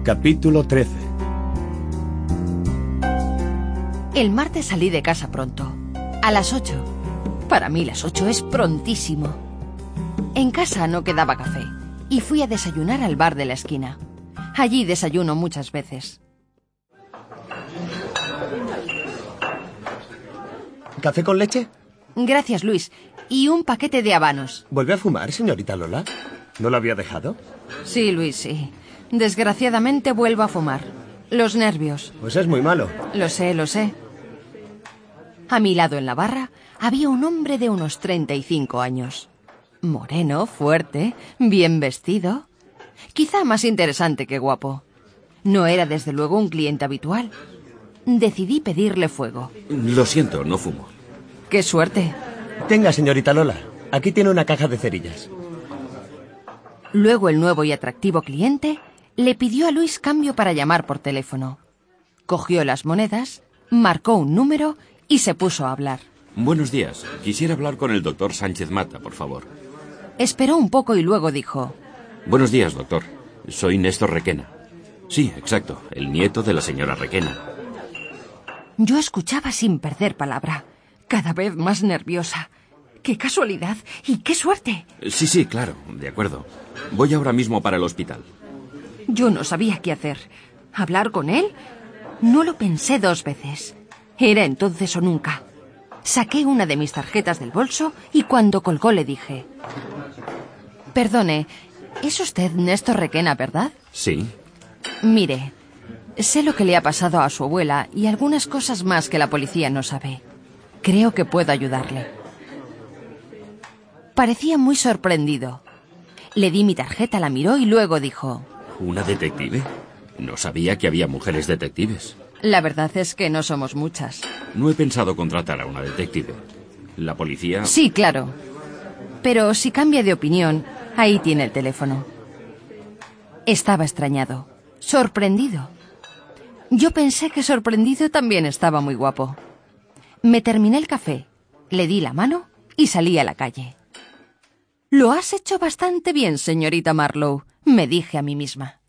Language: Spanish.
Capítulo 13. El martes salí de casa pronto, a las 8. Para mí las 8 es prontísimo. En casa no quedaba café y fui a desayunar al bar de la esquina. Allí desayuno muchas veces. ¿Café con leche? Gracias, Luis. Y un paquete de habanos. ¿Vuelve a fumar, señorita Lola? ¿No lo había dejado? Sí, Luis, sí. Desgraciadamente vuelvo a fumar. Los nervios. Pues es muy malo. Lo sé, lo sé. A mi lado en la barra había un hombre de unos 35 años. Moreno, fuerte, bien vestido. Quizá más interesante que guapo. No era desde luego un cliente habitual. Decidí pedirle fuego. Lo siento, no fumo. ¡Qué suerte! Tenga, señorita Lola. Aquí tiene una caja de cerillas. Luego el nuevo y atractivo cliente le pidió a Luis cambio para llamar por teléfono. Cogió las monedas, marcó un número y se puso a hablar. Buenos días. Quisiera hablar con el doctor Sánchez Mata, por favor. Esperó un poco y luego dijo: Buenos días, doctor. Soy Néstor Requena. Sí, exacto, el nieto de la señora Requena. Yo escuchaba sin perder palabra, cada vez más nerviosa. ¡Qué casualidad y qué suerte! Sí, claro, de acuerdo. Voy ahora mismo para el hospital. Yo no sabía qué hacer. ¿Hablar con él? No lo pensé 2 veces. Era entonces o nunca. Saqué una de mis tarjetas del bolso y cuando colgó le dije: Perdone, ¿es usted Néstor Requena, verdad? Sí. Mire, sé lo que le ha pasado a su abuela y algunas cosas más que la policía no sabe. Creo que puedo ayudarle. Parecía muy sorprendido. Le di mi tarjeta, la miró y luego dijo: ¿Una detective? No sabía que había mujeres detectives. La verdad es que no somos muchas. No he pensado contratar a una detective. ¿La policía? Sí, claro. Pero si cambia de opinión, ahí tiene el teléfono. Estaba extrañado, sorprendido. Yo pensé que sorprendido también estaba muy guapo. Me terminé el café, le di la mano y salí a la calle. Lo has hecho bastante bien, señorita Marlowe, me dije a mí misma.